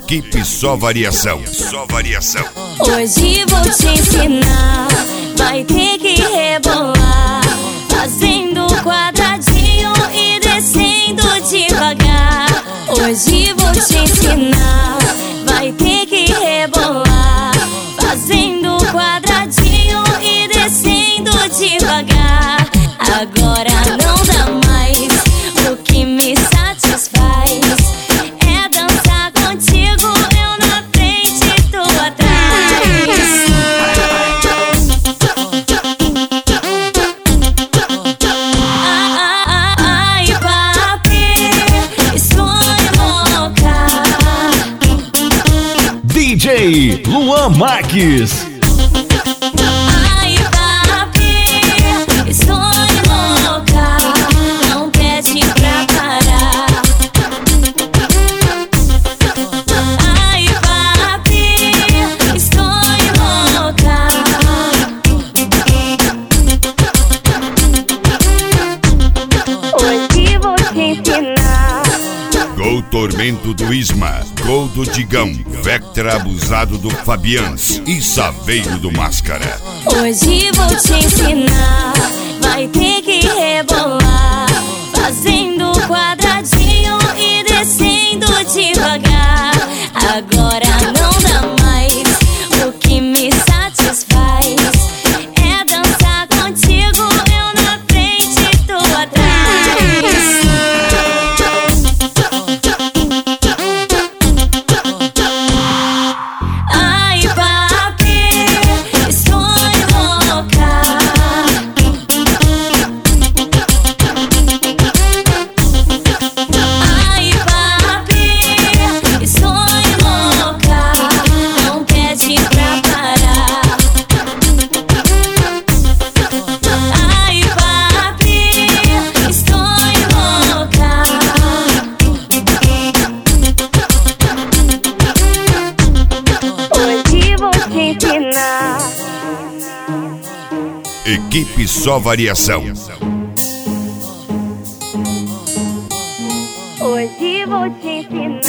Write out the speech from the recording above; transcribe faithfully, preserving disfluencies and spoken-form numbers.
Equipe Só Variação. Só Variação. Hoje vou te ensinar, vai ter que rebolar, fazendo quadradinho e descendo devagar. Hoje vou te ensinar, vai ter que rebolar, fazendo quadradinho e descendo devagar. Agora não dá mais, o que me satisfaz é dançar contigo, eu na frente e tu atrás. Ai, papi, estou louca. D J Luan Marques. Ai, papi, estou louca, não pede pra parar. Ai, papi, estou louca. Hoje vou te ensinar. Gol Tormento do Isma. Gol do Digão. Vectra abusado do Fabians. E Saveiro do Máscara. Hoje vou te ensinar, vai ter que rebolar, fazendo quadradinho e descendo devagar. Agora não dá mais, o que me satisfaz é dançar contigo, eu na frente e tu atrás. Ai, papi, estou louca. Ai, papi, estou louca, não pede pra parar. Ai, papi, estou louca. Hoje vou te ensinar. Equipe Só Variação. Hoje vou te ensinar.